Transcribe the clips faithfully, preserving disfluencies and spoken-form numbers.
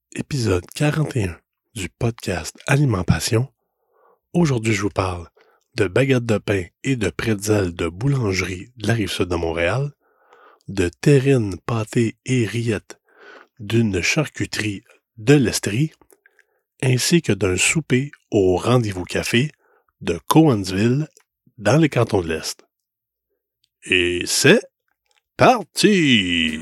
Épisode quarante et un du podcast Alimentation. Aujourd'hui, je vous parle de baguettes de pain et de pretzels de boulangerie de la Rive-Sud de Montréal, de terrines, pâtés et rillettes d'une charcuterie de l'Estrie, ainsi que d'un souper au Rendez-vous Café de Cowansville dans les cantons de l'Est. Et c'est parti!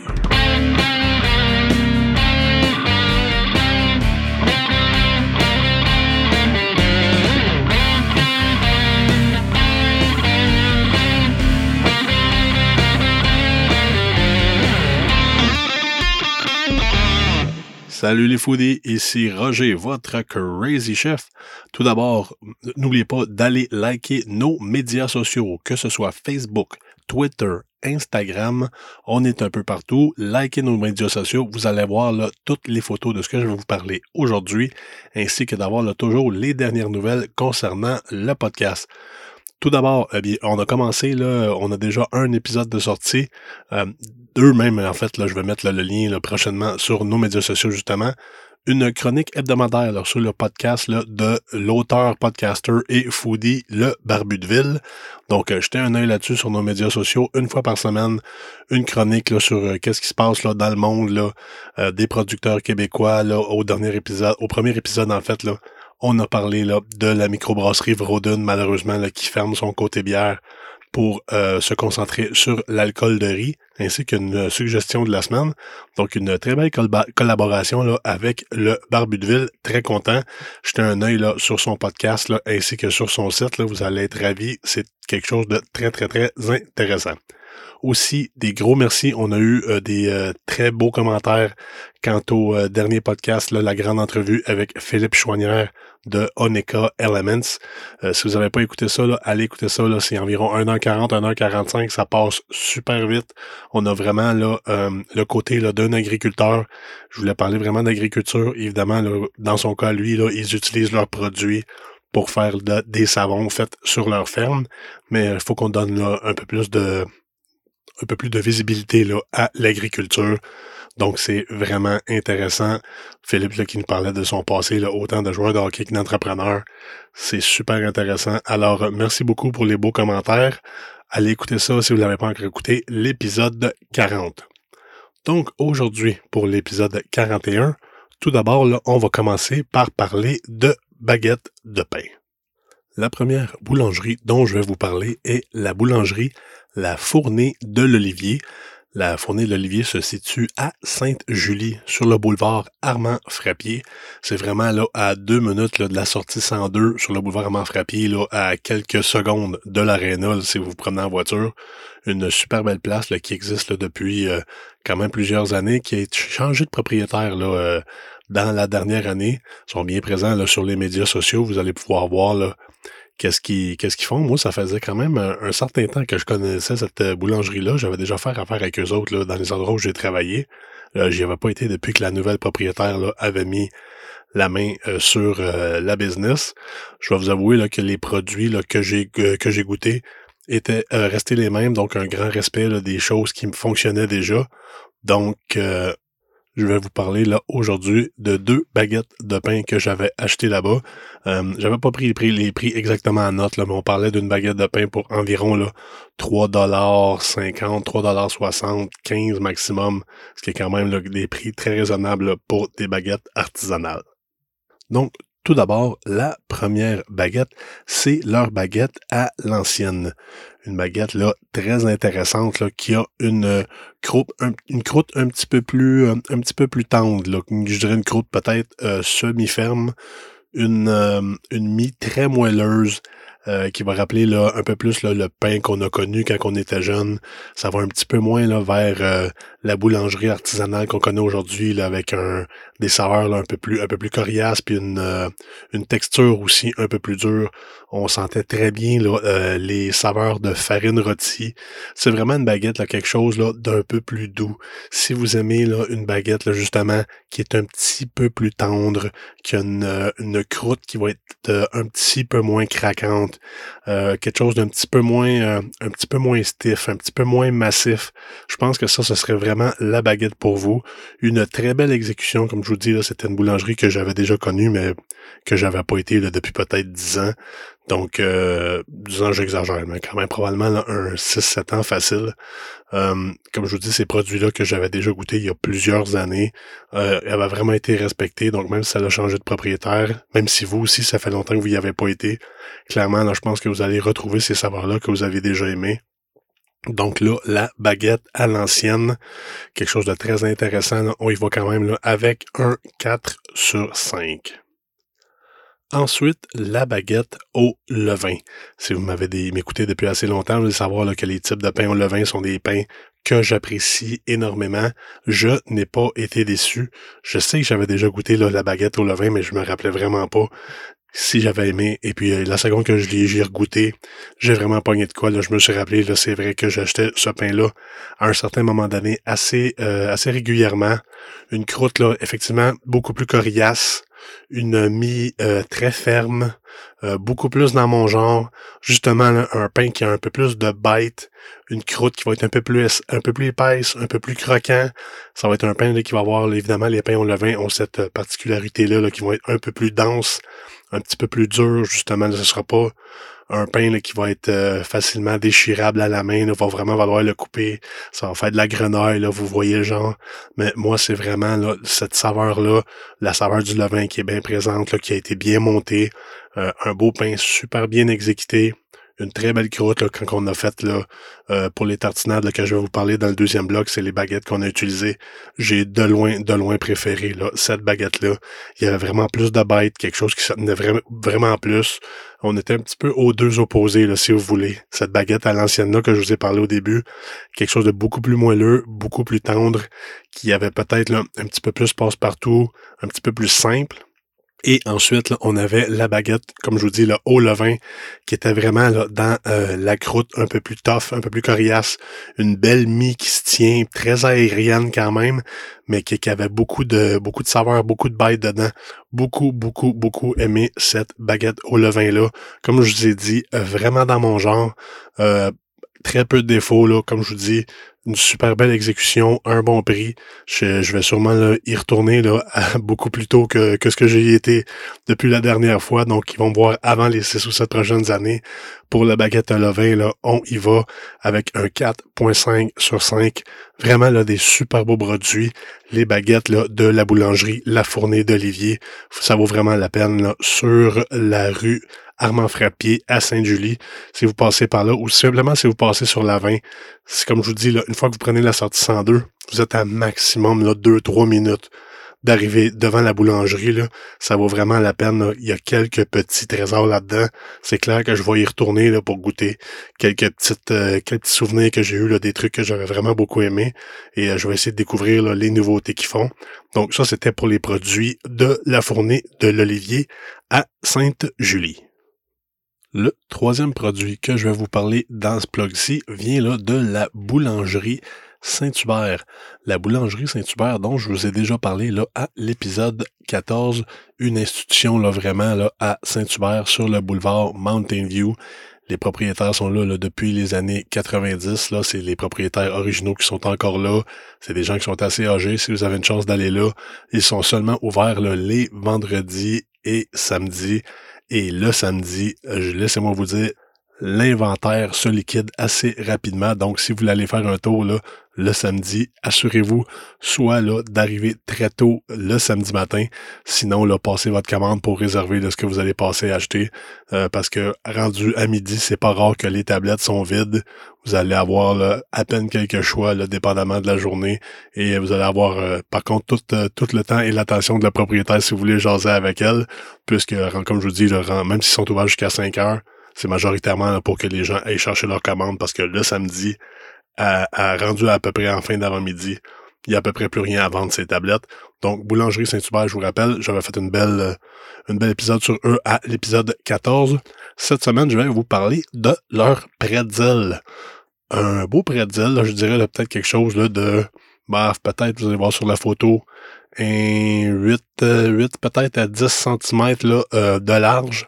Salut les foodies, ici Roger, votre Crazy Chef. Tout d'abord, n'oubliez pas d'aller liker nos médias sociaux, que ce soit Facebook, Twitter, Instagram, on est un peu partout. Likez nos médias sociaux, vous allez voir là, toutes les photos de ce que je vais vous parler aujourd'hui, ainsi que d'avoir là, toujours les dernières nouvelles concernant le podcast. Tout d'abord, eh bien, on a commencé, là, on a déjà un épisode de sortie, euh, deux même, en fait, là, je vais mettre là, le lien là, prochainement sur nos médias sociaux, justement, une chronique hebdomadaire là, sur le podcast là, de l'auteur, podcaster et foodie, le Barbu de Ville. Donc, euh, jetez un œil là-dessus sur nos médias sociaux, une fois par semaine, une chronique là, sur euh, qu'est-ce qui se passe là, dans le monde là, euh, des producteurs québécois, là, au dernier épisode, au premier épisode, en fait, là. On a parlé là, de la microbrasserie Vroden, malheureusement, là, qui ferme son côté bière pour euh, se concentrer sur l'alcool de riz, ainsi qu'une suggestion de la semaine. Donc, une très belle col- collaboration là, avec le Barbu de Ville. Très content. Jetez un œil là, sur son podcast, là, ainsi que sur son site. Là, vous allez être ravis. C'est quelque chose de très, très, très intéressant. Aussi, des gros merci. On a eu euh, des euh, très beaux commentaires quant au euh, dernier podcast, là, la grande entrevue avec Philippe Chouanière de Oneka Elements. Euh, si vous n'avez pas écouté ça, là, allez écouter ça. Là, c'est environ une heure quarante, une heure quarante-cinq. Ça passe super vite. On a vraiment là euh, le côté là, d'un agriculteur. Je voulais parler vraiment d'agriculture. Évidemment, là, dans son cas, lui, là, ils utilisent leurs produits pour faire de, des savons faits sur leur ferme. Mais il faut qu'on donne là, un peu plus de... un peu plus de visibilité là, à l'agriculture. Donc, c'est vraiment intéressant. Philippe là, qui nous parlait de son passé, là, autant de joueur de hockey que d'entrepreneur. C'est super intéressant. Alors, merci beaucoup pour les beaux commentaires. Allez écouter ça si vous ne l'avez pas encore écouté, l'épisode quarante. Donc, aujourd'hui, pour l'épisode quarante et un, tout d'abord, là, on va commencer par parler de baguettes de pain. La première boulangerie dont je vais vous parler est la boulangerie La Fournée de l'Olivier. La Fournée de l'Olivier se situe à Sainte-Julie, sur le boulevard Armand-Frappier. C'est vraiment là à deux minutes là, de la sortie cent deux sur le boulevard Armand-Frappier, là, à quelques secondes de l'aréna, là, si vous vous promenez en voiture. Une super belle place là, qui existe là, depuis euh, quand même plusieurs années, qui a changé de propriétaire là, euh, dans la dernière année. Ils sont bien présents là, sur les médias sociaux. Vous allez pouvoir voir là, Qu'est-ce qu'ils, qu'est-ce qu'ils font? Moi, ça faisait quand même un, un certain temps que je connaissais cette euh, boulangerie-là. J'avais déjà fait affaire avec eux autres là, dans les endroits où j'ai travaillé. Euh, j'y avais pas été depuis que la nouvelle propriétaire là, avait mis la main euh, sur euh, la business. Je vais vous avouer là, que les produits là, que j'ai que, que j'ai goûtés étaient euh, restés les mêmes. Donc, un grand respect là, des choses qui me fonctionnaient déjà. Donc, euh, je vais vous parler là aujourd'hui de deux baguettes de pain que j'avais achetées là-bas. Euh, j'avais pas pris les prix, les prix exactement en note, là, mais on parlait d'une baguette de pain pour environ là, trois dollars cinquante, trois dollars soixante, quinze maximum, ce qui est quand même là, des prix très raisonnables là, pour des baguettes artisanales. Donc, tout d'abord, la première baguette, c'est leur baguette à l'ancienne. Une baguette là très intéressante là, qui a une euh, croûte, un, une croûte un petit peu plus, un, un petit peu plus tendre. Là. Je dirais une croûte peut-être euh, semi-ferme, une euh, une mie très moelleuse. Euh, qui va rappeler là, un peu plus là, le pain qu'on a connu quand on était jeune. Ça va un petit peu moins là, vers euh, la boulangerie artisanale qu'on connaît aujourd'hui, là, avec un des saveurs là, un peu plus un peu plus coriaces, puis une, euh, une texture aussi un peu plus dure. On sentait très bien là, euh, les saveurs de farine rôtie. C'est vraiment une baguette, là, quelque chose là, d'un peu plus doux. Si vous aimez là, une baguette là, justement qui est un petit peu plus tendre, qui a une, une croûte qui va être euh, un petit peu moins craquante, croûte, euh, quelque chose d'un petit peu moins euh, un petit peu moins stiff, un petit peu moins massif. Je pense que ça, ce serait vraiment la baguette pour vous. Une très belle exécution, comme je vous dis, là, c'était une boulangerie que j'avais déjà connue, mais que j'avais pas été là, depuis peut-être dix ans. Donc, euh, dix ans, j'exagère, mais quand même probablement là, un six sept ans facile. Euh, comme je vous dis, ces produits-là que j'avais déjà goûtés il y a plusieurs années, euh, avaient vraiment été respectés. Donc, même si ça a changé de propriétaire, même si vous aussi, ça fait longtemps que vous n'y avez pas été, clairement, là, je pense que vous allez retrouver ces saveurs-là que vous avez déjà aimés. Donc là, la baguette à l'ancienne, quelque chose de très intéressant, là, on y va quand même là, avec un quatre sur cinq. Ensuite, la baguette au levain. Si vous m'avez des, m'écoutez depuis assez longtemps, vous allez savoir là, que les types de pains au levain sont des pains que j'apprécie énormément. Je n'ai pas été déçu. Je sais que j'avais déjà goûté là, la baguette au levain, mais je me rappelais vraiment pas si j'avais aimé. Et puis, euh, la seconde que je l'ai, j'y ai regoûté, j'ai vraiment pogné de quoi. Là, je me suis rappelé, là, c'est vrai que j'achetais ce pain-là à un certain moment donné assez, euh, assez régulièrement. Une croûte, là, effectivement, beaucoup plus coriace. Une mie euh, très ferme, euh, beaucoup plus dans mon genre. Justement, là, un pain qui a un peu plus de bite, une croûte qui va être un peu plus un peu plus épaisse, un peu plus croquant. Ça va être un pain là, qui va avoir, là, évidemment, les pains au levain ont cette particularité-là, là, qui vont être un peu plus denses, un petit peu plus durs, justement. Là, ce sera pas un pain là, qui va être euh, facilement déchirable à la main, il va vraiment falloir le couper, ça va faire de la grenaille, là, vous voyez le genre, mais moi c'est vraiment là, cette saveur-là, la saveur du levain qui est bien présente, là, qui a été bien montée, euh, un beau pain super bien exécuté, une très belle croûte là, quand on a fait là, euh, pour les tartinades là, que je vais vous parler dans le deuxième bloc, c'est les baguettes qu'on a utilisées. J'ai de loin, de loin préféré là, cette baguette-là. Il y avait vraiment plus de bite, quelque chose qui se tenait vraiment, vraiment plus. On était un petit peu aux deux opposés, là, si vous voulez. Cette baguette à l'ancienne là que je vous ai parlé au début, quelque chose de beaucoup plus moelleux, beaucoup plus tendre, qui avait peut-être là, un petit peu plus passe-partout, un petit peu plus simple. Et ensuite, là, on avait la baguette, comme je vous dis, là, au levain, qui était vraiment là, dans euh, la croûte un peu plus tough, un peu plus coriace. Une belle mie qui se tient, très aérienne quand même, mais qui, qui avait beaucoup de beaucoup de saveur, beaucoup de bite dedans. Beaucoup, beaucoup, beaucoup aimé cette baguette au levain-là. Comme je vous ai dit, euh, vraiment dans mon genre. Euh, très peu de défauts, là, comme je vous dis. Une super belle exécution, un bon prix. Je, je vais sûrement là, y retourner là, à, beaucoup plus tôt que, que ce que j'ai été depuis la dernière fois. Donc, ils vont me voir avant les six ou sept prochaines années. Pour la baguette à levain, là, on y va avec un quatre virgule cinq sur cinq. Vraiment là, des super beaux produits. Les baguettes là, de la boulangerie La Fournée d'Olivier. Ça vaut vraiment la peine là, sur la rue Armand Frappier à Sainte-Julie. Si vous passez par là, ou simplement si vous passez sur la vingt, c'est comme je vous dis, là, une fois que vous prenez la sortie cent deux, vous êtes à maximum là, deux à trois minutes d'arriver devant la boulangerie. Là. Ça vaut vraiment la peine. Là. Il y a quelques petits trésors là-dedans. C'est clair que je vais y retourner là, pour goûter quelques petites euh, quelques petits souvenirs que j'ai eu, là, des trucs que j'aurais vraiment beaucoup aimé. Et euh, je vais essayer de découvrir là, les nouveautés qu'ils font. Donc ça, c'était pour les produits de La Fournée de l'Olivier à Sainte-Julie. Le troisième produit que je vais vous parler dans ce blog-ci vient là de la boulangerie Saint-Hubert. La boulangerie Saint-Hubert dont je vous ai déjà parlé là à l'épisode quatorze, une institution là vraiment là à Saint-Hubert sur le boulevard Mountain View. Les propriétaires sont là, là depuis les années quatre-vingt-dix. Là, c'est les propriétaires originaux qui sont encore là. C'est des gens qui sont assez âgés. Si vous avez une chance d'aller là, ils sont seulement ouverts là, les vendredis et samedis. Et le samedi, laissez-moi vous dire, l'inventaire se liquide assez rapidement. Donc, si vous voulez aller faire un tour là, le samedi, assurez-vous soit là d'arriver très tôt le samedi matin. Sinon, là, passez votre commande pour réserver là, ce que vous allez passer à acheter. Euh, parce que rendu à midi, c'est pas rare que les tablettes sont vides. Vous allez avoir là, à peine quelques choix, là, dépendamment de la journée. Et vous allez avoir, euh, par contre, tout, euh, tout le temps et l'attention de la propriétaire si vous voulez jaser avec elle. Puisque, comme je vous dis, là, même s'ils sont ouverts jusqu'à cinq heures, c'est majoritairement là, pour que les gens aillent chercher leur commande. Parce que le samedi, à, à rendu à peu près en fin d'avant-midi, il n'y a à peu près plus rien à vendre ces tablettes. Donc, Boulangerie Saint-Hubert, je vous rappelle, j'avais fait une belle, euh, une belle épisode sur eux à l'épisode quatorze. Cette semaine, je vais vous parler de leur pretzel. Un beau pretzel, là, je dirais là, peut-être quelque chose là, de, bah, peut-être, vous allez voir sur la photo, un huit, euh, huit peut-être à dix centimètres là, euh, de large.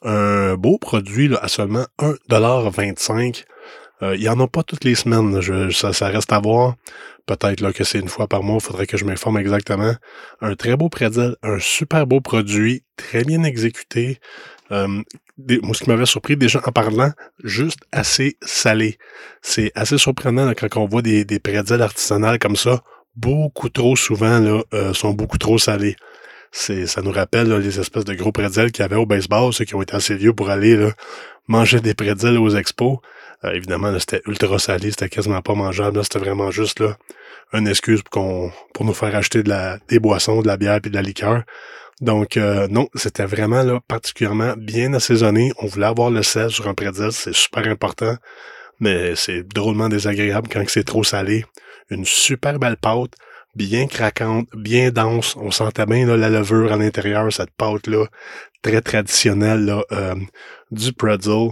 Un beau produit là, à seulement un dollar vingt-cinq. Euh, il n'y en a pas toutes les semaines. Je, ça, ça reste à voir. Peut-être là, que c'est une fois par mois. Il faudrait que je m'informe exactement. Un très beau pretzel. Un super beau produit. Très bien exécuté. Euh, des, moi, ce qui m'avait surpris déjà en parlant, juste assez salé. C'est assez surprenant là, quand on voit des, des pretzels artisanales comme ça. Beaucoup trop souvent là, euh, sont beaucoup trop salés. C'est, ça nous rappelle là, les espèces de gros pretzels qu'il y avait au baseball, ceux qui ont été assez vieux pour aller là, manger des pretzels aux expos. Euh, évidemment, là, c'était ultra salé, c'était quasiment pas mangeable. Là, c'était vraiment juste là, une excuse pour, qu'on, pour nous faire acheter de la, des boissons, de la bière et de la liqueur. Donc, euh, non, c'était vraiment là, particulièrement bien assaisonné. On voulait avoir le sel sur un pretzel, c'est super important, mais c'est drôlement désagréable quand c'est trop salé. Une super belle pâte, bien craquante, bien dense. On sentait bien là, la levure à l'intérieur, cette pâte-là, très traditionnelle là, euh, du pretzel.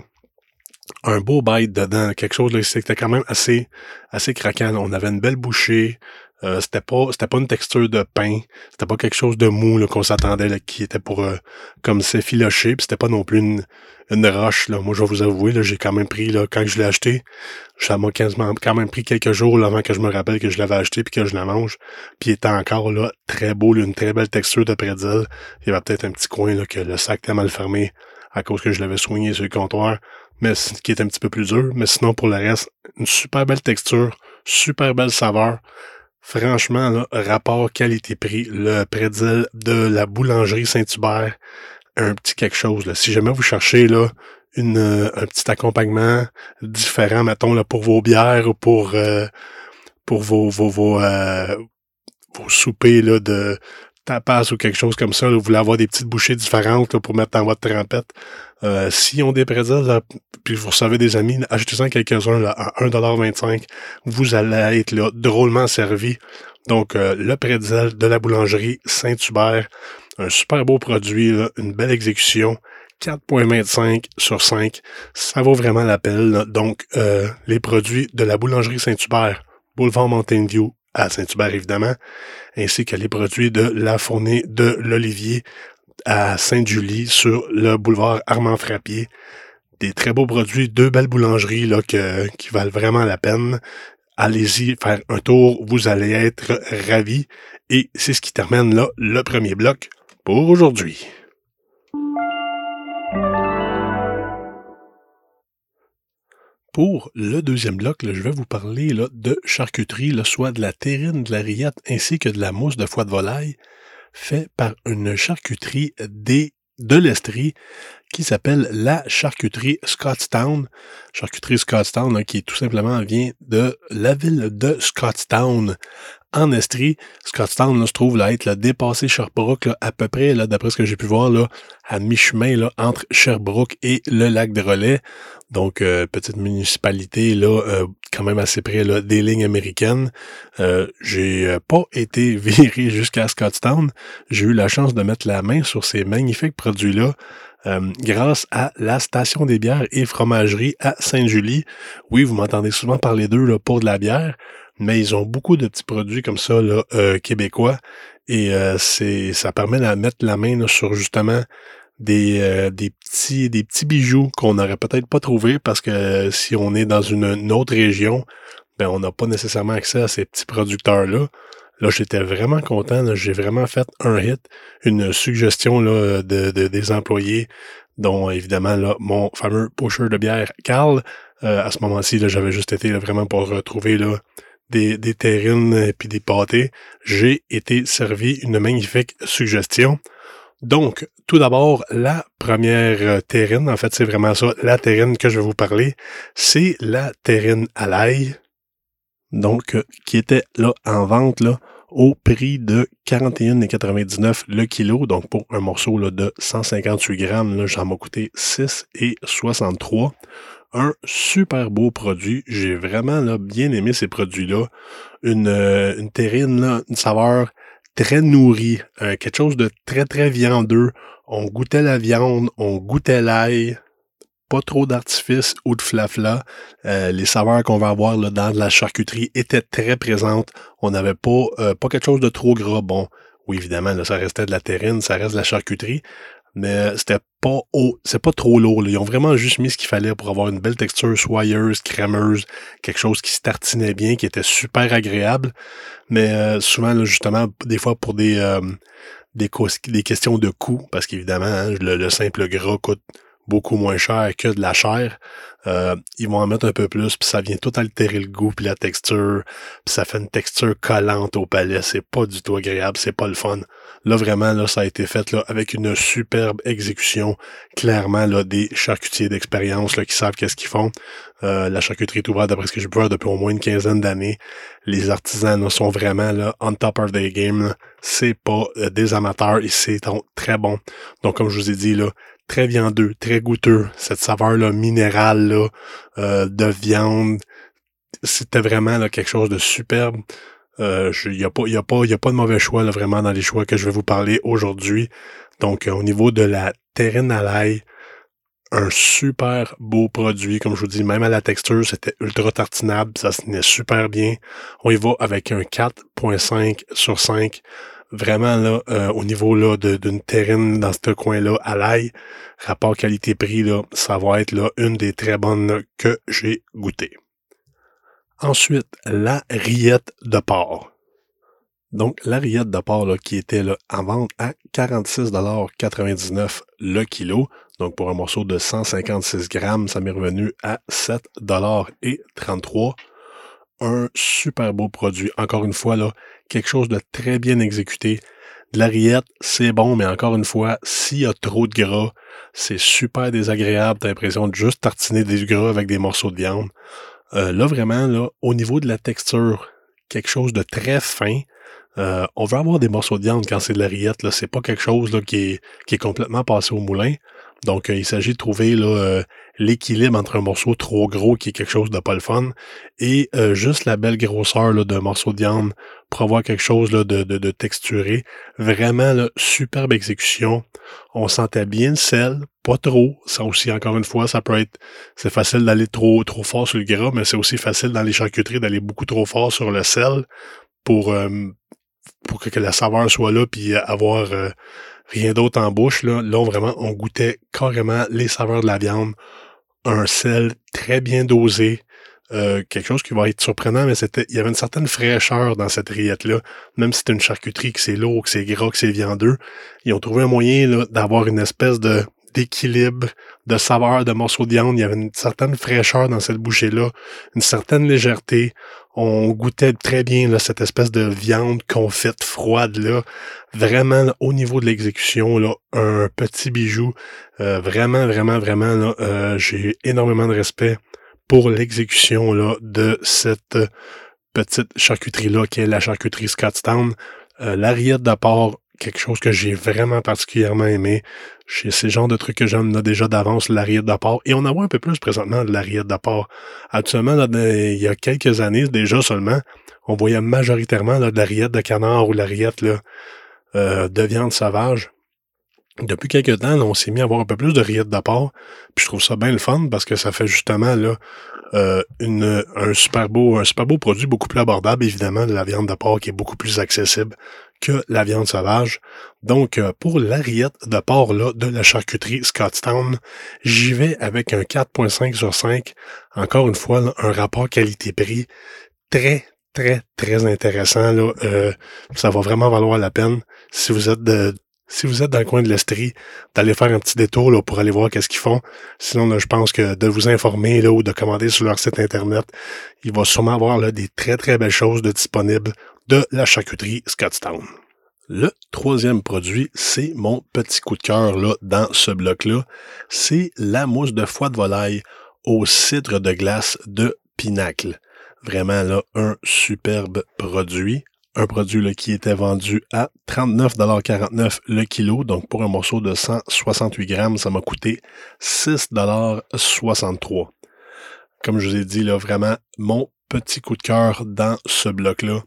Un beau bite dedans, quelque chose là, c'était quand même assez assez craquant. On avait une belle bouchée. Euh, c'était pas c'était pas une texture de pain, c'était pas quelque chose de mou là, qu'on s'attendait là, qui était pour euh, comme s'effilocher, puis c'était pas non plus une une roche là. Moi je vais vous avouer là, j'ai quand même pris là quand je l'ai acheté, ça m'a quasiment quand même pris quelques jours là, avant que je me rappelle que je l'avais acheté puis que je la mange, puis il était encore là très beau, là, une très belle texture de pretzel. Il y avait peut-être un petit coin là que le sac était mal fermé à cause que je l'avais soigné sur le comptoir, mais qui est un petit peu plus dur, mais sinon pour le reste, une super belle texture, super belle saveur. Franchement, là, rapport qualité-prix, le pretzel de la boulangerie Saint-Hubert, un petit quelque chose. Là. Si jamais vous cherchez là, une, euh, un petit accompagnement différent, mettons, là, pour vos bières ou pour, euh, pour vos, vos, vos, euh, vos soupers là, de tapas ou quelque chose comme ça, là, vous voulez avoir des petites bouchées différentes là, pour mettre dans votre trempette. Euh, s'ils ont des pretzels, là, puis vous recevez des amis, achetez-en quelques-uns là, à un dollar vingt-cinq. Vous allez être là drôlement servi. Donc, euh, le pretzel de la boulangerie Saint-Hubert, un super beau produit, là, une belle exécution, quatre virgule vingt-cinq sur cinq. Ça vaut vraiment la peine. Là. Donc, euh, les produits de la boulangerie Saint-Hubert, boulevard Mountain View, à Saint-Hubert évidemment, ainsi que les produits de la fournée de l'Olivier à Sainte-Julie sur le boulevard Armand-Frappier. Des très beaux produits, deux belles boulangeries là, que, qui valent vraiment la peine. Allez-y faire un tour, vous allez être ravis. Et c'est ce qui termine là le premier bloc pour aujourd'hui. Pour le deuxième bloc, là, je vais vous parler là, de charcuterie, là, soit de la terrine, de la rillette, ainsi que de la mousse de foie de volaille, fait par une charcuterie des, de l'Estrie qui s'appelle la charcuterie Scottstown. Charcuterie Scottstown, là, qui tout simplement vient de la ville de Scottstown, en Estrie. Scottstown là, se trouve là, être là, dépassé Sherbrooke, là, à peu près, là, d'après ce que j'ai pu voir, là, à mi-chemin là, entre Sherbrooke et le lac de Relais. Donc, euh, petite municipalité, là, euh, quand même assez près là, des lignes américaines. Euh, j'ai euh, pas été viré jusqu'à Scottstown. J'ai eu la chance de mettre la main sur ces magnifiques produits-là. Euh, grâce à la station des bières et fromagerie à Sainte-Julie. Oui, vous m'entendez souvent parler d'eux là, pour de la bière, mais ils ont beaucoup de petits produits comme ça là, euh, québécois et euh, c'est ça permet de mettre la main là, sur justement des, euh, des petits des petits bijoux qu'on n'aurait peut-être pas trouvé parce que euh, si on est dans une, une autre région, ben on n'a pas nécessairement accès à ces petits producteurs-là. Là, j'étais vraiment content. Là, j'ai vraiment fait un hit, une suggestion là, de, de des employés, dont évidemment là, mon fameux pusher de bière, Carl. Euh, à ce moment-ci, là, j'avais juste été là, vraiment pour retrouver là, des, des terrines et puis des pâtés. J'ai été servi une magnifique suggestion. Donc, tout d'abord, la première terrine, en fait, c'est vraiment ça, la terrine que je vais vous parler, c'est la terrine à l'ail. Donc, euh, qui était là en vente là au prix de quarante et un virgule quatre-vingt-dix-neuf le kilo. Donc, pour un morceau là, de cent cinquante-huit grammes, là, ça m'a coûté six virgule soixante-trois. Un super beau produit. J'ai vraiment là, bien aimé ces produits-là. Une, euh, une terrine, là, une saveur très nourrie. Euh, quelque chose de très, très viandeux. On goûtait la viande, on goûtait l'ail. Pas trop d'artifice ou de flafla. Euh, les saveurs qu'on va avoir là, dans de la charcuterie étaient très présentes. On n'avait pas, euh, pas quelque chose de trop gras. Bon, oui, évidemment, là, ça restait de la terrine, ça reste de la charcuterie. mais c'était pas haut, c'est pas trop lourd, là. Ils ont vraiment juste mis ce qu'il fallait pour avoir une belle texture soyeuse, crémeuse, quelque chose qui se tartinait bien, qui était super agréable. Mais euh, souvent, là, justement, des fois pour des, euh, des, cos- des questions de coût, parce qu'évidemment, hein, le, le simple gras coûte beaucoup moins cher que de la chair. Euh, ils vont en mettre un peu plus, puis ça vient tout altérer le goût puis la texture, puis ça fait une texture collante au palais. C'est pas du tout agréable, c'est pas le fun. Là, vraiment, là, ça a été fait là avec une superbe exécution. Clairement, là, des charcutiers d'expérience là, qui savent qu'est-ce qu'ils font. Euh, la charcuterie est ouverte, d'après ce que je peux voir, depuis au moins une quinzaine d'années. Les artisans là, sont vraiment là, on top of their game. Là. C'est pas euh, des amateurs et c'est donc, très bon. Donc, comme je vous ai dit, là, très viandeux, très goûteux. Cette saveur-là minérale là, euh, de viande, c'était vraiment là, quelque chose de superbe. Il euh, n'y a, pas, y a, pas, y a pas de mauvais choix là, vraiment dans les choix que je vais vous parler aujourd'hui. Donc, euh, au niveau de la terrine à l'ail, un super beau produit. Comme je vous dis, même à la texture, c'était ultra tartinable. Ça se tenait super bien. On y va avec un quatre virgule cinq sur cinq. Vraiment, là, euh, au niveau là de, d'une terrine dans ce coin-là, à l'ail, rapport qualité-prix, là, ça va être là une des très bonnes là, que j'ai goûtées. Ensuite, la rillette de porc. Donc, la rillette de porc là, qui était là, en vente à quarante-six dollars quatre-vingt-dix-neuf le kilo. Donc, pour un morceau de cent cinquante-six grammes, ça m'est revenu à sept dollars trente-trois. Un super beau produit. Encore une fois, là, quelque chose de très bien exécuté. De la rillette, c'est bon, mais encore une fois, s'il y a trop de gras, c'est super désagréable. T'as l'impression de juste tartiner des gras avec des morceaux de viande. Euh, là, vraiment, là, au niveau de la texture, quelque chose de très fin. Euh, on veut avoir des morceaux de viande quand c'est de la rillette. Là. C'est pas quelque chose là, qui, est, qui est complètement passé au moulin. Donc, euh, il s'agit de trouver là, euh, l'équilibre entre un morceau trop gros qui est quelque chose de pas le fun et euh, juste la belle grosseur là, d'un morceau de viande pour avoir quelque chose là, de, de, de texturé. Vraiment, là, superbe exécution. On sentait bien le sel, pas trop. Ça aussi, encore une fois, ça peut être... C'est facile d'aller trop trop fort sur le gras, mais c'est aussi facile dans les charcuteries d'aller beaucoup trop fort sur le sel pour... Euh, pour que, que la saveur soit là puis avoir euh, rien d'autre en bouche. Là. là, vraiment, on goûtait carrément les saveurs de la viande. Un sel très bien dosé. Euh, quelque chose qui va être surprenant, mais c'était, il y avait une certaine fraîcheur dans cette rillette-là. Même si c'est une charcuterie, que c'est lourd, que c'est gras, que c'est viandeux, ils ont trouvé un moyen là, d'avoir une espèce de d'équilibre, de saveur, de morceaux de viande. Il y avait une certaine fraîcheur dans cette bouchée-là, une certaine légèreté. On goûtait très bien là, cette espèce de viande confite froide là. Vraiment là, au niveau de l'exécution là, un petit bijou. Euh, vraiment, vraiment, vraiment là, euh, j'ai énormément de respect pour l'exécution là de cette petite charcuterie là qui est la charcuterie Scottstown. Euh, la rillette de porc, quelque chose que j'ai vraiment particulièrement aimé. C'est le genre de truc que j'aime là, déjà d'avance, la rillette de porc. Et on en voit un peu plus présentement de la rillette de porc. Actuellement, là, de, il y a quelques années déjà seulement, on voyait majoritairement là, de la rillette de canard ou de la rillette là, euh, de viande sauvage. Depuis quelques temps, là, on s'est mis à avoir un peu plus de rillette de porc. Puis je trouve ça bien le fun parce que ça fait justement là euh, une, un super beau, un super beau produit, beaucoup plus abordable, évidemment, de la viande de porc qui est beaucoup plus accessible que la viande sauvage. Donc, euh, pour la rillette de porc là, de la charcuterie Scottstown, j'y vais avec un quatre virgule cinq sur cinq. Encore une fois, là, un rapport qualité-prix très, très, très intéressant. Là. Euh, ça va vraiment valoir la peine si vous êtes de Si vous êtes dans le coin de l'Estrie, d'aller faire un petit détour là, pour aller voir qu'est-ce qu'ils font. Sinon, là, je pense que de vous informer là, ou de commander sur leur site Internet, il va sûrement avoir là, des très, très belles choses de disponibles de la charcuterie Scottstown. Le troisième produit, c'est mon petit coup de cœur là, dans ce bloc-là. C'est la mousse de foie de volaille au cidre de glace de Pinacle. Vraiment, là, un superbe produit. Un produit là, qui était vendu à trente-neuf dollars quarante-neuf le kilo. Donc, pour un morceau de cent soixante-huit grammes, ça m'a coûté six dollars soixante-trois. Comme je vous ai dit, là, vraiment, mon petit coup de cœur dans ce bloc-là.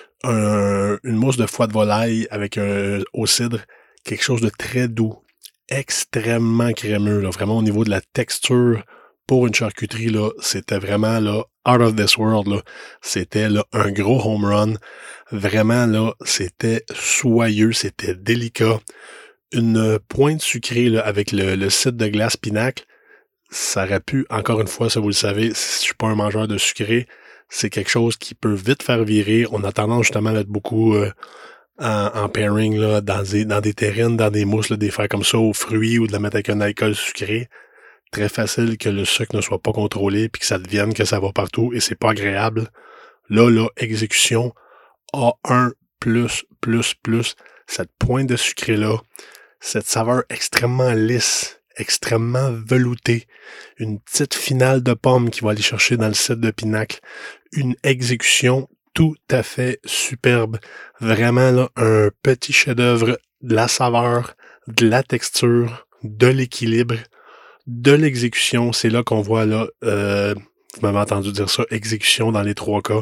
Un, une mousse de foie de volaille avec un au cidre, quelque chose de très doux, extrêmement crémeux, là, vraiment au niveau de la texture. Pour une charcuterie, là, c'était vraiment là, out of this world. Là. C'était là, un gros home run. Vraiment, là, c'était soyeux, c'était délicat. une pointe sucrée là, avec le, le site de glace Pinacle, ça aurait pu, encore une fois, ça vous le savez, si je suis pas un mangeur de sucré, c'est quelque chose qui peut vite faire virer. On a tendance justement à être beaucoup euh, en, en pairing là, dans des, dans des terrines, dans des mousses, là, des faire comme ça aux fruits ou de la mettre avec un alcool sucré. Très facile que le sucre ne soit pas contrôlé puis que ça devienne que ça va partout et c'est pas agréable. Là, là, exécution A un plus, plus, plus, cette pointe de sucré-là, cette saveur extrêmement lisse, extrêmement veloutée, une petite finale de pomme qui va aller chercher dans le site de Pinacle, une exécution tout à fait superbe. Vraiment, là, un petit chef-d'œuvre, de la saveur, de la texture, de l'équilibre, de l'exécution. C'est là qu'on voit, là, euh, vous m'avez entendu dire ça, exécution dans les trois cas.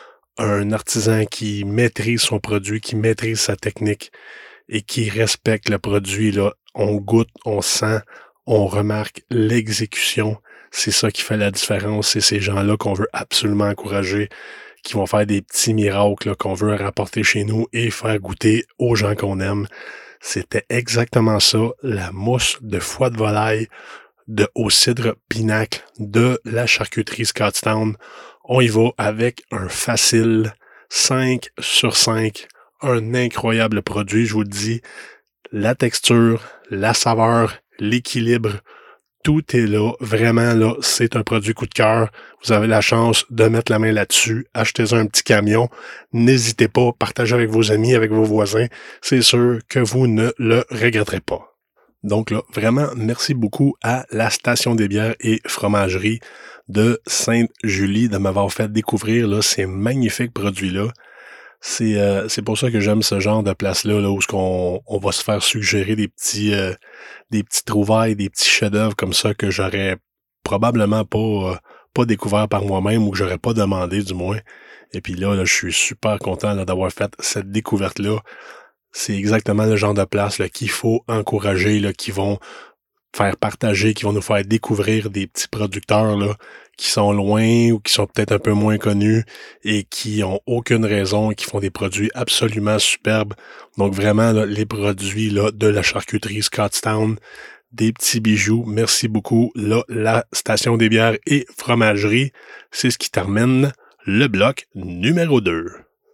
Un artisan qui maîtrise son produit, qui maîtrise sa technique et qui respecte le produit, là. On goûte, on sent, on remarque l'exécution. C'est ça qui fait la différence. C'est ces gens-là qu'on veut absolument encourager, qui vont faire des petits miracles là, qu'on veut rapporter chez nous et faire goûter aux gens qu'on aime. C'était exactement ça, la mousse de foie de volaille de au cidre Pinacle de la charcuterie Scottstown. On y va avec un facile cinq sur cinq. Un incroyable produit, je vous le dis. La texture, la saveur, l'équilibre, tout est là. Vraiment, là, c'est un produit coup de cœur. Vous avez la chance de mettre la main là-dessus. Achetez-en un petit camion. N'hésitez pas, partagez avec vos amis, avec vos voisins. C'est sûr que vous ne le regretterez pas. Donc là, vraiment, merci beaucoup à la Station des bières et fromageries de Sainte-Julie de m'avoir fait découvrir là, ces magnifiques produits-là. C'est euh, c'est pour ça que j'aime ce genre de place-là, là, où on, on va se faire suggérer des petits euh, des petits trouvailles, des petits chefs-d'œuvre comme ça que j'aurais probablement pas euh, pas découvert par moi-même ou que j'aurais pas demandé du moins. Et puis là, là je suis super content là, d'avoir fait cette découverte-là. C'est exactement le genre de place là, qu'il faut encourager, là, qui vont faire partager, qui vont nous faire découvrir des petits producteurs là, qui sont loin ou qui sont peut-être un peu moins connus et qui ont aucune raison, qui font des produits absolument superbes. Donc vraiment, là, les produits là, de la charcuterie Scottstown, des petits bijoux, merci beaucoup. Là, la Station des bières et fromageries, c'est ce qui termine le bloc numéro deux.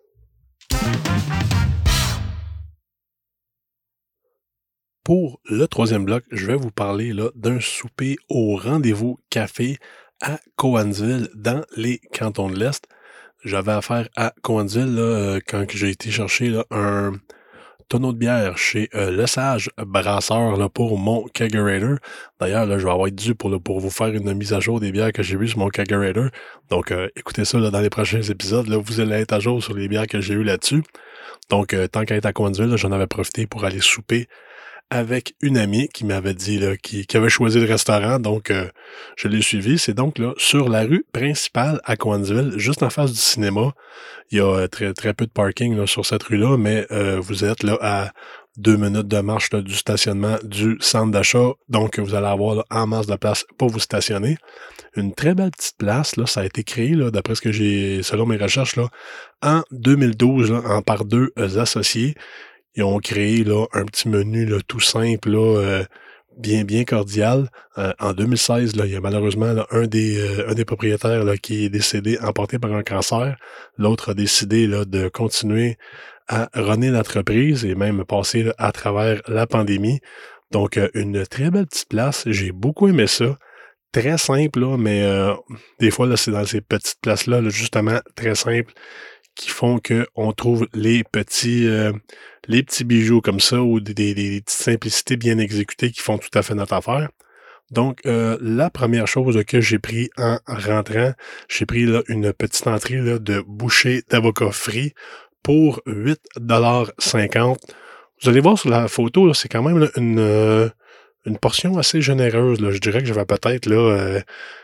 Pour le troisième bloc, je vais vous parler là, d'un souper au rendez-vous café à Cowansville, dans les cantons de l'Est. J'avais affaire à Cowansville là, euh, quand j'ai été chercher là, un tonneau de bière chez euh, Le Sage Brasseur là, pour mon Kegerator. D'ailleurs, là, je vais avoir dû pour, là, pour vous faire une mise à jour des bières que j'ai eues sur mon Kegerator. Donc, euh, écoutez ça là, dans les prochains épisodes. Là, vous allez être à jour sur les bières que j'ai eues là-dessus. Donc, euh, tant qu'à être à Cowansville, là, j'en avais profité pour aller souper avec une amie qui m'avait dit là, qui, qui avait choisi le restaurant, donc euh, je l'ai suivi. C'est donc là sur la rue principale à Cowansville, juste en face du cinéma. Il y a euh, très très peu de parking là, sur cette rue-là, mais euh, vous êtes là à deux minutes de marche là, du stationnement du centre d'achat, donc vous allez avoir là, en masse de place pour vous stationner. Une très belle petite place, là, ça a été créé, là, d'après ce que j'ai, selon mes recherches, là, en deux mille douze, là, en par deux euh, associés. Ils ont créé là, un petit menu là, tout simple, là, euh, bien bien cordial. Euh, en deux mille seize, là, il y a malheureusement là, un, des, euh, un des propriétaires là, qui est décédé, emporté par un cancer. L'autre a décidé là, de continuer à runner l'entreprise et même passer là, à travers la pandémie. Donc, euh, une très belle petite place. J'ai beaucoup aimé ça. Très simple, là, mais euh, des fois, là, c'est dans ces petites places-là, là, justement, très simples, qui font qu'on trouve les petits euh, les petits bijoux comme ça ou des, des, des petites simplicités bien exécutées qui font tout à fait notre affaire. Donc, euh, la première chose que j'ai pris en rentrant, j'ai pris là, une petite entrée là, de bouchée d'avocat frit pour huit dollars cinquante. Vous allez voir sur la photo, là, c'est quand même là, une, euh, une portion assez généreuse. Là. Je dirais que j'avais peut-être là... Euh,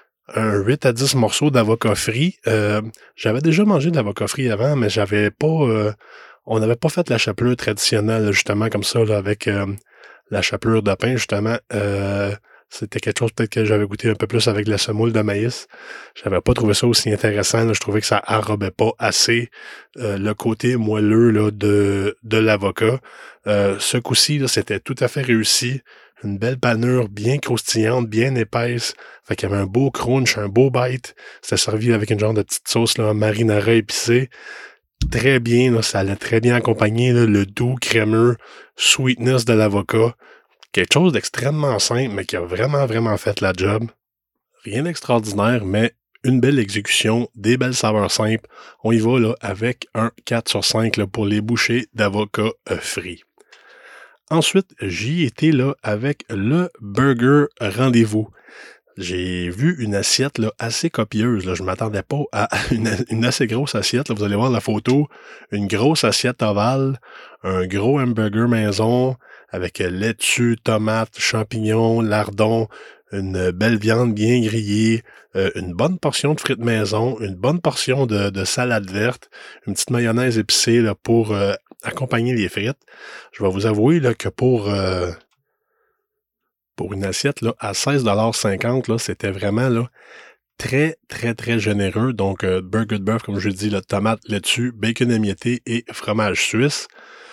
un huit à dix morceaux d'avocat frit. Euh, j'avais déjà mangé de l'avocat frit avant, mais j'avais pas... Euh, on n'avait pas fait la chapelure traditionnelle, justement, comme ça, là, avec euh, la chapelure de pain, justement. Euh, C'était quelque chose peut-être que j'avais goûté un peu plus avec la semoule de maïs. J'avais pas trouvé ça aussi intéressant. Là. Je trouvais que ça enrobait pas assez euh, le côté moelleux là, de, de l'avocat. Euh, ce coup-ci, là, c'était tout à fait réussi. Une belle panure bien croustillante, bien épaisse. Fait qu'il y avait un beau crunch, un beau bite. C'était servi avec une genre de petite sauce là, marinara épicée. Très bien, là, ça allait très bien accompagner là, le doux, crémeux, sweetness de l'avocat. Quelque chose d'extrêmement simple, mais qui a vraiment, vraiment fait la job. Rien d'extraordinaire, mais une belle exécution, des belles saveurs simples. On y va là avec un quatre sur cinq là, pour les bouchées d'avocat euh, frits. Ensuite, j'y étais là avec le burger rendez-vous. J'ai vu une assiette là, assez copieuse. Là. Je ne m'attendais pas à une, une assez grosse assiette. Là. Vous allez voir la photo. Une grosse assiette ovale, un gros hamburger maison avec laitue, tomates, champignons, lardons, une belle viande bien grillée, euh, une bonne portion de frites maison, une bonne portion de, de salade verte, une petite mayonnaise épicée là, pour euh, accompagner les frites. Je vais vous avouer là, que pour... Euh, Pour une assiette là, à seize dollars cinquante, là, c'était vraiment là, très, très, très généreux. Donc, euh, burger de bœuf, comme je dis, là, tomate, laitue, bacon émietté et fromage suisse.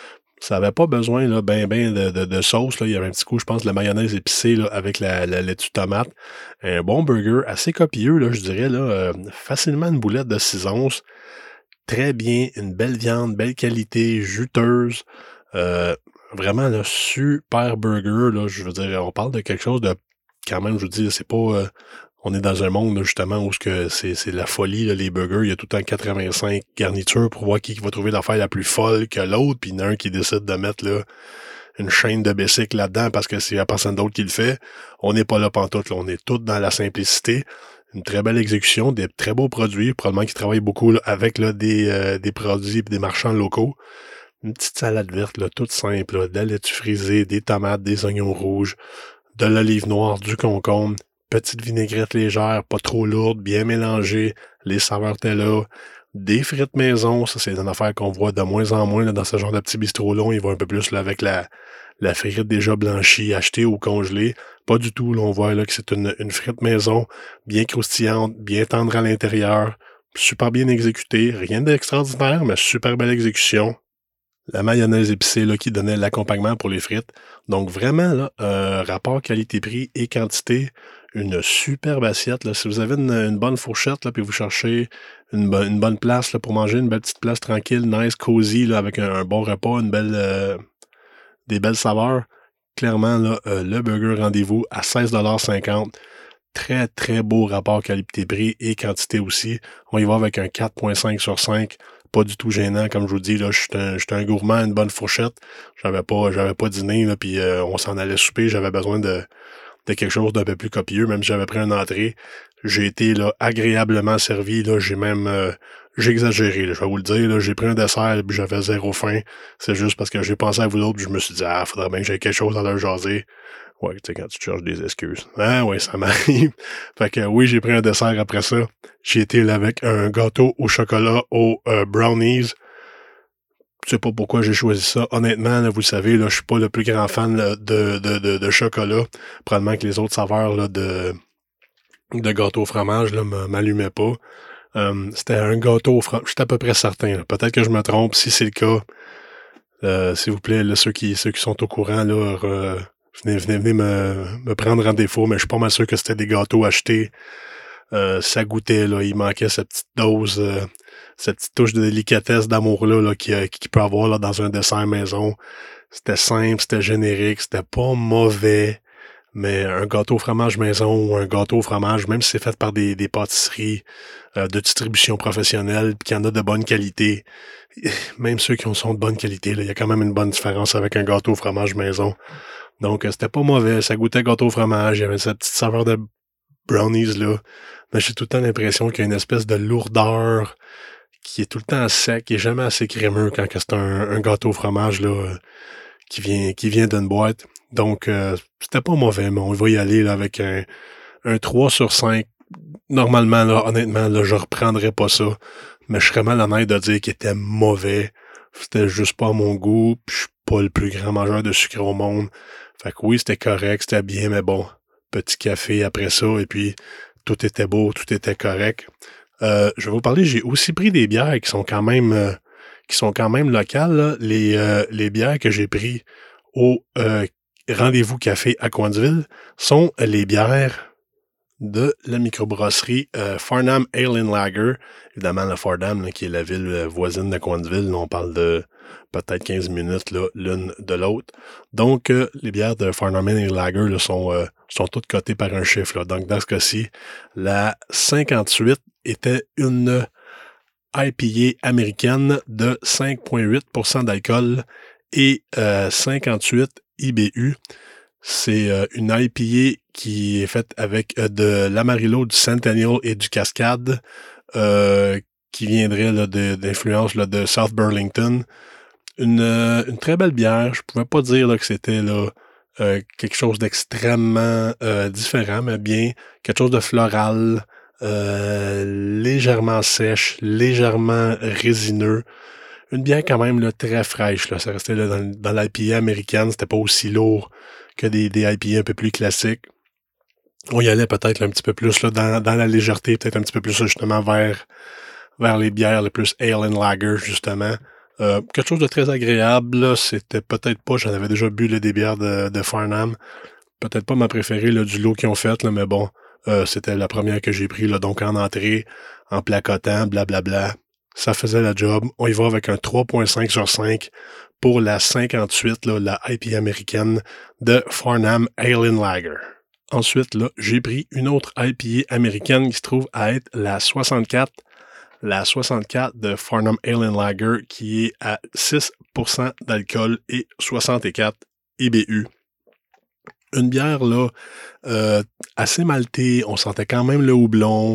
Ça n'avait pas besoin là, ben, ben de, de, de sauce. Là. Il y avait un petit coup, je pense, de la mayonnaise épicée là, avec la, la laitue tomate. Un bon burger, assez copieux, là, je dirais. Là, euh, facilement une boulette de six onces. Très bien, une belle viande, belle qualité, juteuse. Euh, Vraiment, là, super burger, là, je veux dire, on parle de quelque chose de, quand même, je vous dis, c'est pas, euh, on est dans un monde, là, justement, où que c'est, c'est la folie, là, les burgers, il y a tout le temps quatre-vingt-cinq garnitures pour voir qui va trouver l'affaire la plus folle que l'autre, puis il y en a un qui décide de mettre, là, une chaîne de bicycle là-dedans parce que c'est la personne d'autre qui le fait. On n'est pas là pantoute, là, on est tous dans la simplicité. Une très belle exécution, des très beaux produits, probablement qui travaillent beaucoup, là, avec, là, des, euh, des produits et des marchands locaux. Une petite salade verte, là, toute simple, là, de la laitue frisée, des tomates, des oignons rouges, de l'olive noire, du concombre, petite vinaigrette légère, pas trop lourde, bien mélangée, les saveurs étaient là, des frites maison, ça c'est une affaire qu'on voit de moins en moins là, dans ce genre de petits bistrots là, ils vont un peu plus là, avec la, la frite déjà blanchie, achetée ou congelée. Pas du tout, là, on voit là, que c'est une, une frite maison, bien croustillante, bien tendre à l'intérieur, super bien exécutée, rien d'extraordinaire, mais super belle exécution. La mayonnaise épicée là, qui donnait l'accompagnement pour les frites. Donc vraiment, là, euh, rapport qualité-prix et quantité, une superbe assiette. Là. Si vous avez une, une bonne fourchette, là, puis vous cherchez une, bo- une bonne place là, pour manger, une belle petite place tranquille, nice, cozy, là, avec un, un bon repas, une belle, euh, des belles saveurs, clairement, là, euh, le burger rendez-vous à seize dollars cinquante. Très, très beau rapport qualité-prix et quantité aussi. On y va avec un quatre virgule cinq sur cinq. Pas du tout gênant, comme je vous dis, là, je suis un, un gourmand, une bonne fourchette. J'avais pas, j'avais pas dîné, là, puis euh, on s'en allait souper. J'avais besoin de, de quelque chose d'un peu plus copieux, même si j'avais pris une entrée. J'ai été là, agréablement servi. Là, j'ai même euh, j'ai exagéré, là, je vais vous le dire. Là, j'ai pris un dessert puis j'avais zéro faim. C'est juste parce que j'ai pensé à vous autres puis je me suis dit, ah, faudrait bien que j'aie quelque chose à leur jaser. Ouais, tu sais, quand tu te cherches des excuses. Ah ouais, ça m'arrive. Fait que oui, j'ai pris un dessert après ça. J'ai été là avec un gâteau au chocolat aux euh, brownies. Je sais pas pourquoi j'ai choisi ça. Honnêtement, là, vous le savez, là, je suis pas le plus grand fan là, de, de, de, de chocolat. Probablement que les autres saveurs là, de, de gâteau au fromage là, m'allumaient pas. Euh, c'était un gâteau au fromage. Je suis à peu près certain. Là. Peut-être que je me trompe. Si c'est le cas, euh, s'il vous plaît, là, ceux qui ceux qui sont au courant, là, re, venez, venez, venez me, me prendre en défaut, mais je suis pas mal sûr que c'était des gâteaux achetés. Euh, ça goûtait, là, il manquait cette petite dose, euh, cette petite touche de délicatesse, d'amour-là là, qui, qui peut avoir là, dans un dessert maison. C'était simple, c'était générique, c'était pas mauvais, mais un gâteau au fromage maison ou un gâteau au fromage, même si c'est fait par des, des pâtisseries euh, de distribution professionnelle, puis qu'il y en a de bonne qualité, même ceux qui sont de bonne qualité, il y a quand même une bonne différence avec un gâteau au fromage maison. Donc, euh, c'était pas mauvais, ça goûtait gâteau au fromage, il y avait cette petite saveur de brownies là, mais j'ai tout le temps l'impression qu'il y a une espèce de lourdeur qui est tout le temps sec, qui est jamais assez crémeux quand c'est un, un gâteau au fromage là euh, qui vient qui vient d'une boîte. Donc euh, c'était pas mauvais, mais on va y aller là, avec un, un trois sur cinq. Normalement, là, honnêtement, là, je reprendrais pas ça, mais je serais mal honnête de dire qu'il était mauvais. C'était juste pas à mon goût, puis je suis pas le plus grand mangeur de sucre au monde. Fait que oui, c'était correct, c'était bien, mais bon, petit café après ça, et puis tout était beau, tout était correct. Euh, je vais vous parler, j'ai aussi pris des bières qui sont quand même euh, qui sont quand même locales. Là. Les, euh, les bières que j'ai pris au euh, Rendez-vous Café à Coinsville sont les bières de la microbrasserie euh, Farnham Ale and Lager. Évidemment, le Fardham, là, qui est la ville euh, voisine de Coinsville, là, on parle de peut-être quinze minutes là, l'une de l'autre. Donc, euh, les bières de Farnham Ale and Lager là, sont, euh, sont toutes cotées par un chiffre. Là. Donc, dans ce cas-ci, la cinquante-huit était une I P A américaine de cinq virgule huit pour cent d'alcool et euh, cinquante-huit I B U. C'est euh, une I P A qui est faite avec euh, de l'Amarillo, du Centennial et du Cascade, euh, qui viendrait là, de, d'influence là, de South Burlington. Une, euh, une très belle bière. Je pouvais pas dire là, que c'était là euh, quelque chose d'extrêmement euh, différent, mais bien quelque chose de floral, euh, légèrement sèche, légèrement résineux. Une bière quand même là, très fraîche. Là. Ça restait là, dans, dans l'I P A américaine. C'était pas aussi lourd que des, des I P A un peu plus classiques. On y allait peut-être là, un petit peu plus là, dans, dans la légèreté, peut-être un petit peu plus là, justement vers, vers les bières les plus ale and lager, justement. Euh, quelque chose de très agréable. Là. C'était peut-être pas, j'en avais déjà bu là, des bières de, de Farnham. Peut-être pas ma préférée là, du lot qu'ils ont fait, là, mais bon, euh, c'était la première que j'ai pris, là, donc en entrée, en placotant, blablabla. Ça faisait la job. On y va avec un trois virgule cinq sur cinq pour la cinquante-huit, là, la I P A américaine de Farnham Ale and Lager. Ensuite, là, j'ai pris une autre I P A américaine qui se trouve à être la soixante-quatre. La soixante-quatre de Farnham Ale and Lager qui est à six pour cent d'alcool et soixante-quatre I B U. Une bière, là, euh, assez maltée. On sentait quand même le houblon.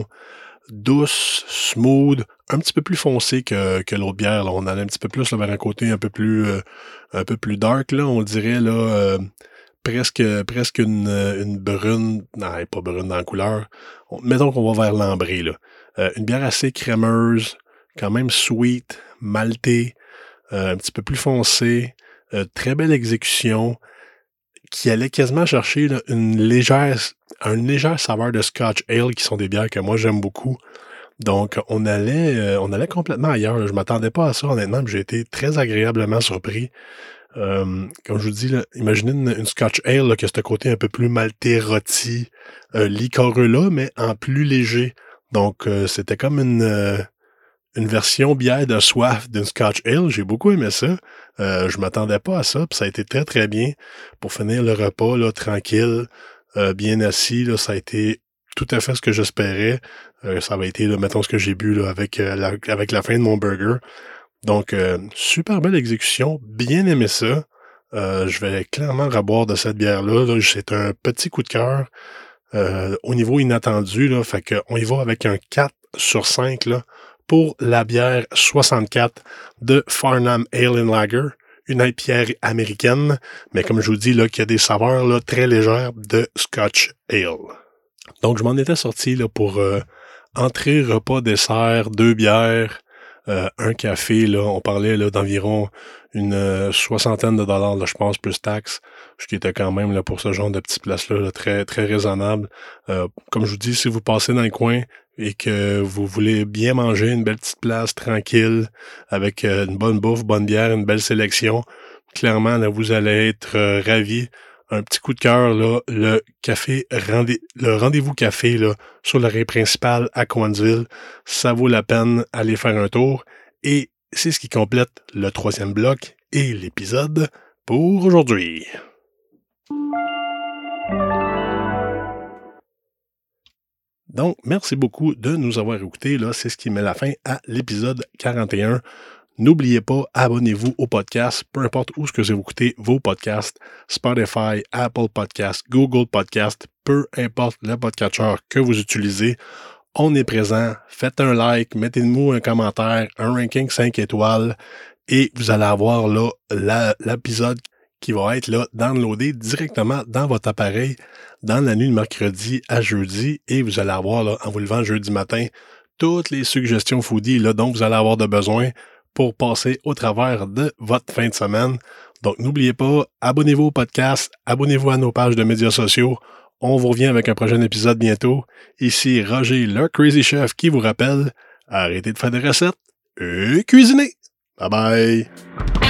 Douce, smooth, un petit peu plus foncé que, que l'autre bière. Là. On allait un petit peu plus là, vers un côté un peu plus euh, un peu plus dark, là, on dirait là euh, presque presque une, une brune, non, pas brune dans la couleur. On, mettons qu'on va vers l'ambré, là. Euh, une bière assez crémeuse, quand même sweet, maltée, euh, un petit peu plus foncée, euh, très belle exécution, qui allait quasiment chercher là, une légère une légère saveur de Scotch Ale, qui sont des bières que moi j'aime beaucoup. Donc, on allait euh, on allait complètement ailleurs. Là. Je m'attendais pas à ça, honnêtement, mais j'ai été très agréablement surpris. Euh, comme je vous dis, là, imaginez une, une Scotch Ale là, qui a ce côté un peu plus maltais, rôti, euh, liquoreux là, mais en plus léger. Donc, euh, c'était comme une... Euh, une version bière de soif d'une Scotch Ale. J'ai beaucoup aimé ça. Euh, je m'attendais pas à ça, puis ça a été très, très bien pour finir le repas, là, tranquille, euh, bien assis. Là, ça a été tout à fait ce que j'espérais. Euh, ça avait été, là, mettons, ce que j'ai bu là, avec, euh, la, avec la fin de mon burger. Donc, euh, super belle exécution. Bien aimé ça. Euh, je vais clairement reboire de cette bière-là. Là. C'est un petit coup de cœur euh, au niveau inattendu. Là, fait qu'on y va avec un quatre sur cinq, là, pour la bière soixante-quatre de Farnham Ale and Lager, une I P A américaine, mais comme je vous dis, là, qui a des saveurs là, très légères de Scotch Ale. Donc, je m'en étais sorti là, pour euh, entrée, repas, dessert, deux bières, euh, un café. Là, on parlait là, d'environ une euh, soixantaine de dollars, là, je pense, plus taxes, ce qui était quand même là, pour ce genre de petites places-là là, très, très raisonnable. Euh, comme je vous dis, si vous passez dans le coin, et que vous voulez bien manger, une belle petite place tranquille, avec euh, une bonne bouffe, bonne bière, une belle sélection, clairement, là, vous allez être euh, ravis. Un petit coup de cœur, là, le café, rendez- le rendez-vous café, là, sur la rue principale à Coinsville, ça vaut la peine d'aller faire un tour. Et c'est ce qui complète le troisième bloc et l'épisode pour aujourd'hui. Donc, merci beaucoup de nous avoir écoutés. Là, c'est ce qui met la fin à l'épisode quarante et un. N'oubliez pas, abonnez-vous au podcast, peu importe où ce que vous écoutez vos podcasts, Spotify, Apple Podcasts, Google Podcasts, peu importe le podcatcher que vous utilisez. On est présent. Faites un like, mettez-nous un commentaire, un ranking cinq étoiles et vous allez avoir là la, l'épisode qui va être là downloadé directement dans votre appareil dans la nuit de mercredi à jeudi et vous allez avoir là, en vous levant jeudi matin, toutes les suggestions foodie là, dont vous allez avoir de besoin pour passer au travers de votre fin de semaine. Donc n'oubliez pas, abonnez-vous au podcast, abonnez-vous à nos pages de médias sociaux. On vous revient avec un prochain épisode bientôt. Ici Roger, le Crazy Chef, qui vous rappelle, arrêtez de faire des recettes et cuisinez. Bye bye!